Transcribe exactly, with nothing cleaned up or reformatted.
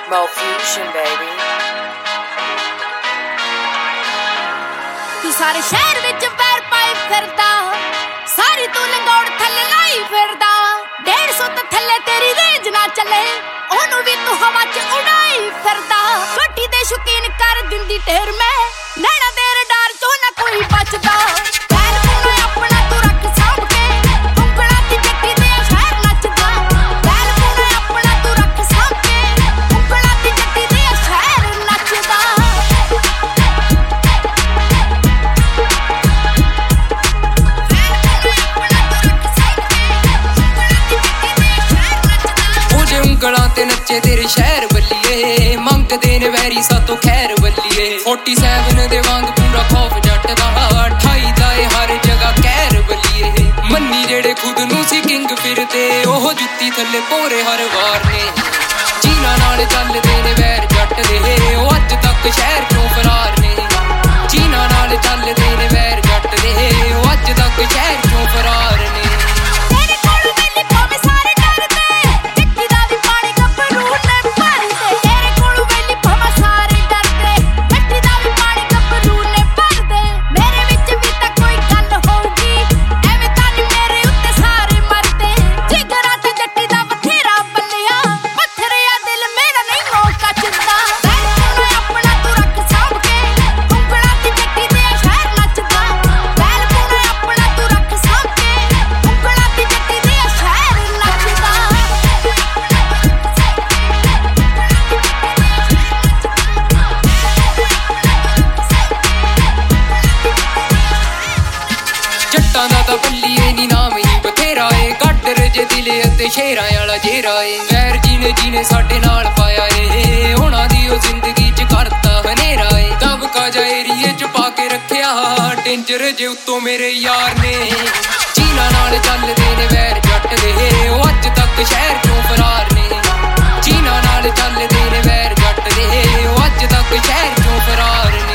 Mo Fusion, baby. तू सारे शहर विच पैर पाई फिरदा, सारी तू लंगौड़ थल्ले लाई फिरदा। डेढ़ सौ तो थल्ले तेरी रेंज ना चले, ओनू भी तू हवा च उड़ाई फिरदा। रोटी दे शौकीन कर दिंदी ढेर में, नैना तेरे डर चो ना कोई बचदा। पैर तू अपना तू रख सांभ के, उंगलां दी जट्टी दे शहर नचदा। पैर तू अपना तू रख सांभ के, उंगलां दी जट्टी दे शहर नचदा। ਉਂਗਲਾਂ ਤੇ ਨੱਚੇ ਤੇਰੇ ਸ਼ਹਿਰ ਬੱਲੀਏ, ਮੰਗਦੇ ਨੇ ਵੈਰੀ ਸਾਤੋਂ ਖੈਰ ਬੱਲੀਏ। ਸੈਂਤਾਲੀ ਦੇ ਵਾਂਗ ਪੂਰਾ ਖੌਫ ਜੱਟ ਦਾ, ਅਠਾਈ ਦਾ ਏ ਹਰ ਜਗ੍ਹਾ ਕਹਿਰ ਬੱਲੀਏ। ਮੰਨੀ ਜਿਹੜੇ ਖੁਦ ਨੂੰ ਸੀ ਕਿੰਗ ਫਿਰਦੇ, ਉਹ ਜੁੱਤੀ ਥੱਲੇ ਪੋਰੇ ਹਰ ਵਾਰ ਨੇ। ਜੀਨਾ ਨਾਲ ਚੱਲਦੇ ਨੇ ਵੈਰ ਜੱਟ ਦੇ, ਉਹ ਅੱਜ ਤੱਕ ਸ਼ਹਿਰ ਚੋਂ ਫਰਾਰ ਨੇ। ਜੀਨਾ ਨਾਲ ਚੱਲਦੇ ਨੇ ਵੈਰ ਜੱਟ ਦੇ, ਉਹ ਅੱਜ ਤੱਕ ਸ਼ਹਿਰ ਚੋਂ ਫਰਾਰ ਨੇ। ਜੱਟਾਂ ਦਾ ਤਾਂ ਬੱਲੀਏ ਨੀ ਨਾਮ ਹੀ ਬਥੇਰਾ ਏ, ਗੱਡਰ ਜੇ ਦਿਲੇ ਅਤੇ ਸ਼ੇਰਾਂ ਵਾਲਾ ਜੇਰਾ ਏ। ਵੈਰ ਜੀਨੇ ਜੀਨੇ ਸਾਡੇ ਨਾਲ ਪਾਇਆ ਏ, ਉਹਨਾਂ ਦੀ ਉਹ ਜ਼ਿੰਦਗੀ ਚ ਕਰਤਾ ਹਨੇਰਾ ਏ। ਦਬਕਾ ਜਾ ਏਰੀਏ ਚ ਪਾ ਕੇ ਰੱਖਿਆ, ਡੇਂਜਰ ਜੇ ਉੱਤੋਂ ਮੇਰੇ ਯਾਰ ਨੇ। ਜੀਨਾ ਨਾਲ ਚੱਲਦੇ ਨੇ ਵੈਰ ਜੱਟ ਦੇ, ਉਹ ਅੱਜ ਤੱਕ ਸ਼ਹਿਰ ਚੋਂ ਫਰਾਰ ਨੇ। ਜੀਨਾ ਨਾਲ ਚੱਲਦੇ ਨੇ ਵੈਰ ਜੱਟ ਦੇ, ਉਹ ਅੱਜ ਤੱਕ ਸ਼ਹਿਰ ਚੋਂ ਫਰਾਰ ਨੇ।